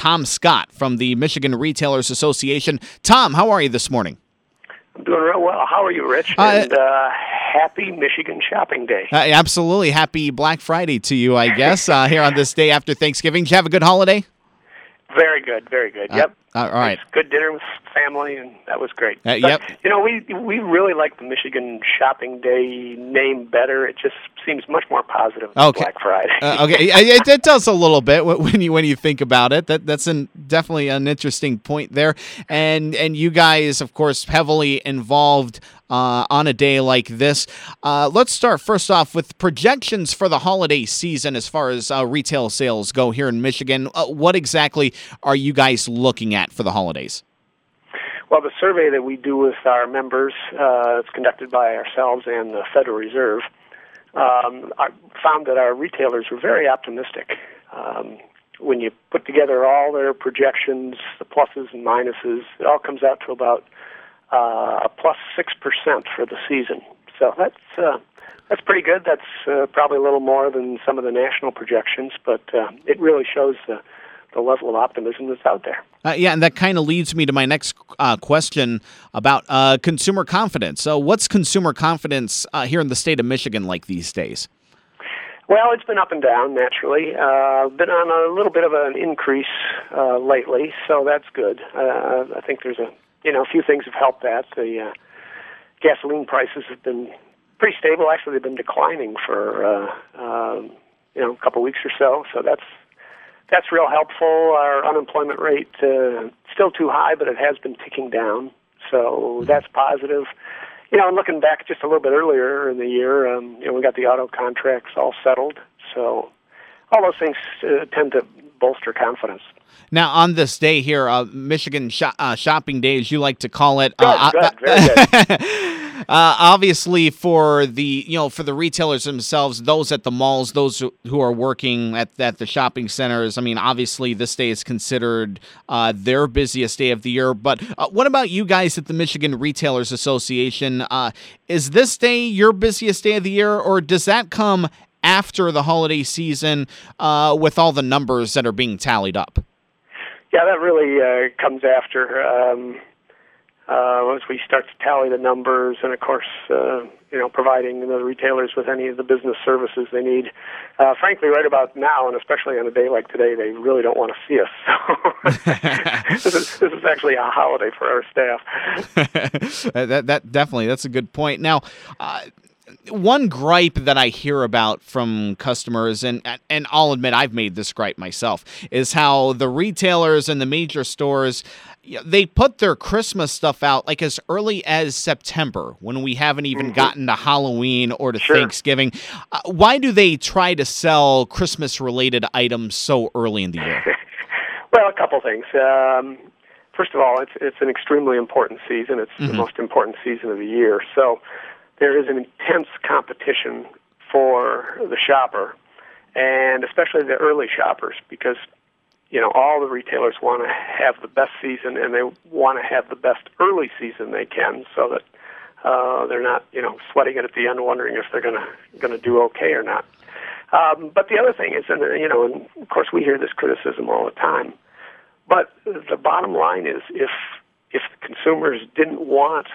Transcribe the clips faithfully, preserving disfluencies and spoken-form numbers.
Tom Scott from the Michigan Retailers Association. Tom, how are you this morning? I'm doing real well. How are you, Rich? Uh, and uh, happy Michigan Shopping Day. Uh, absolutely. Happy Black Friday to you, I guess, uh, here on this day after Thanksgiving. Did you have a good holiday? Very good, very good. Uh, yep. Uh, all right. Good dinner with family, and that was great. Uh, but, yep. You know, we we really like the Michigan Shopping Day name better. It just seems much more positive than Okay. Black Friday. uh, okay, it, it does a little bit when you when you think about it. That that's an, definitely an interesting point there. And and you guys, of course, heavily involved uh, on a day like this. Uh, let's start first off with projections for the holiday season as far as uh, retail sales go here in Michigan. Uh, what exactly are you guys looking at for the holidays? Well, the survey that we do with our members, uh, it's conducted by ourselves and the Federal Reserve, um, I found that our retailers were very optimistic. Um, when you put together all their projections, the pluses and minuses, it all comes out to about uh, a plus six percent for the season. So that's uh, that's pretty good. That's uh, probably a little more than some of the national projections, but uh, it really shows the the level of optimism that's out there. Uh, yeah, and that kind of leads me to my next uh, question about uh, consumer confidence. So what's consumer confidence uh, here in the state of Michigan like these days? Well, it's been up and down, naturally. Uh, been on a little bit of an increase uh, lately, so that's good. Uh, I think there's a, you know, a few things have helped that. The uh, gasoline prices have been pretty stable. Actually, they've been declining for, uh, um, you know, a couple weeks or so, so that's That's real helpful. Our unemployment rate uh, still too high, but it has been ticking down, so that's positive. You know, and looking back just a little bit earlier in the year, um, you know, we got the auto contracts all settled, so all those things uh, tend to bolster confidence. Now, on this day here, uh, Michigan Sho- uh, Shopping Day, as you like to call it, Good, uh, good, uh, very good. Uh, obviously, for the you know for the retailers themselves, those at the malls, those who, who are working at, at the shopping centers. I mean, obviously, this day is considered uh, their busiest day of the year. But uh, what about you guys at the Michigan Retailers Association? Uh, is this day your busiest day of the year, or does that come after the holiday season uh, with all the numbers that are being tallied up? Yeah, that really uh, comes after. Um, Uh, once we start to tally the numbers, and of course, uh, you know, providing the retailers with any of the business services they need. Uh, frankly, right about now, and especially on a day like today, they really don't want to see us. So this is this is actually a holiday for our staff. that that definitely that's a good point. Now. Uh, One gripe that I hear about from customers, and and I'll admit I've made this gripe myself, is how the retailers and the major stores, you know, they put their Christmas stuff out like as early as September, when we haven't even mm-hmm. gotten to Halloween or to sure. Thanksgiving. Uh, why do they try to sell Christmas-related items so early in the year? Well, a couple things. Um, first of all, it's it's an extremely important season. It's mm-hmm. the most important season of the year. So there is an intense competition for the shopper, and especially the early shoppers, because, you know, all the retailers want to have the best season, and they want to have the best early season they can, so that uh, they're not, you know, sweating it at the end, wondering if they're going to going to do okay or not. Um, but the other thing is, and you know, and of course we hear this criticism all the time, but the bottom line is, if if the consumers didn't want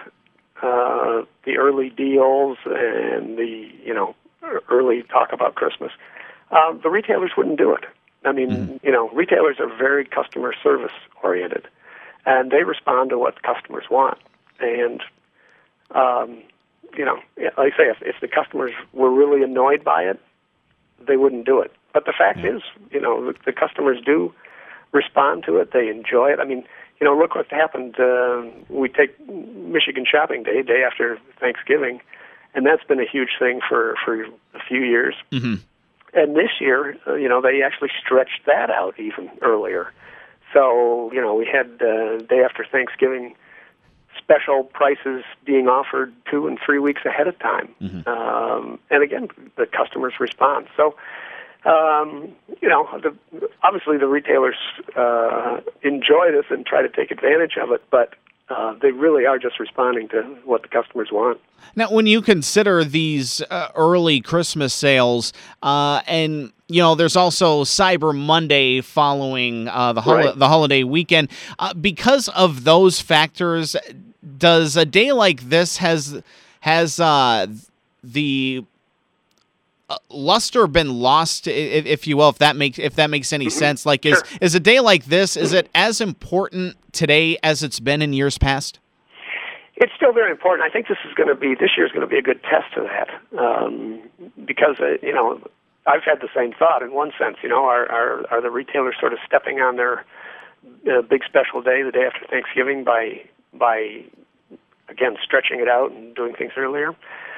Uh, the early deals and the, you know, early talk about Christmas, um, the retailers wouldn't do it. I mean, mm-hmm. you know, retailers are very customer service oriented, and they respond to what customers want. And, um, you know, like I say, if, if the customers were really annoyed by it, they wouldn't do it. But the fact yeah. is, you know, the, the customers do respond to it. They enjoy it. I mean, you know, look what's happened. Uh, we take Michigan Shopping Day, day after Thanksgiving, and that's been a huge thing for, for a few years. Mm-hmm. And this year, uh, you know, they actually stretched that out even earlier. So, you know, we had uh, day after Thanksgiving special prices being offered two and three weeks ahead of time. Mm-hmm. Um, and again, the customers respond. So, um, you know, the, obviously the retailers uh, enjoy this and try to take advantage of it, but uh, they really are just responding to what the customers want. Now, when you consider these uh, early Christmas sales, uh, and you know, there's also Cyber Monday following uh, the hol- Right. the holiday weekend. Uh, because of those factors, does a day like this has has uh, the uh, luster been lost, if, if you will, if that makes if that makes any Mm-hmm. sense? Like, is Sure. is a day like this, is it as important today as it's been in years past? It's still very important. I think this is going to be this year is going to be a good test of that, um, because uh, you know I've had the same thought in one sense. You know, are are, are the retailers sort of stepping on their uh, big special day, the day after Thanksgiving, by by again stretching it out and doing things earlier?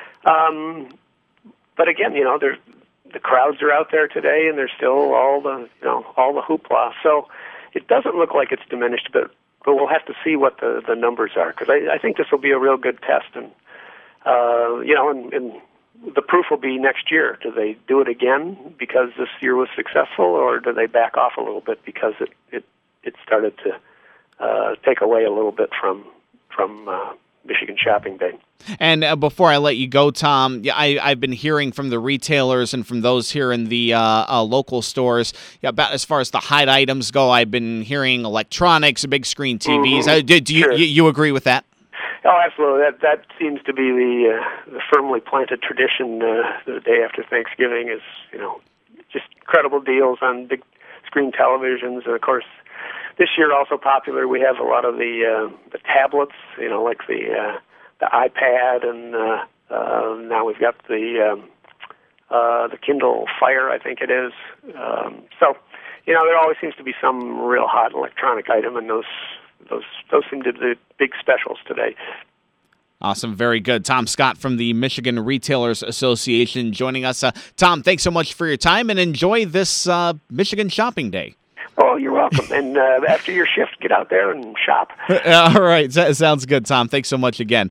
Um, but again, you know, there's the crowds are out there today, and there's still all the you know all the hoopla. So it doesn't look like it's diminished, but. But we'll have to see what the, the numbers are, because I, I think this will be a real good test. And, uh, you know, and, and the proof will be next year. Do they do it again because this year was successful, or do they back off a little bit because it, it, it started to uh, take away a little bit from, from uh, Michigan Shopping Day? And uh, before I let you go, Tom, yeah, I, I've been hearing from the retailers and from those here in the uh, uh, local stores yeah, about as far as the hide items go. I've been hearing electronics, big screen T Vs. Mm-hmm. Uh, do, do you, Sure. you you agree with that? Oh, absolutely. That that seems to be the uh, the firmly planted tradition. Uh, the day after Thanksgiving is you know just incredible deals on big screen televisions, and of course. This year, also popular, we have a lot of the uh, the tablets, you know, like the uh, the iPad, and uh, uh, now we've got the um, uh, the Kindle Fire, I think it is. Um, so, you know, there always seems to be some real hot electronic item, and those those those seem to be the big specials today. Awesome. Very good. Tom Scott from the Michigan Retailers Association joining us. Uh, Tom, thanks so much for your time, and enjoy this uh, Michigan Shopping Day. Oh, you're welcome. And uh, after your shift, get out there and shop. All right. Sounds good, Tom. Thanks so much again.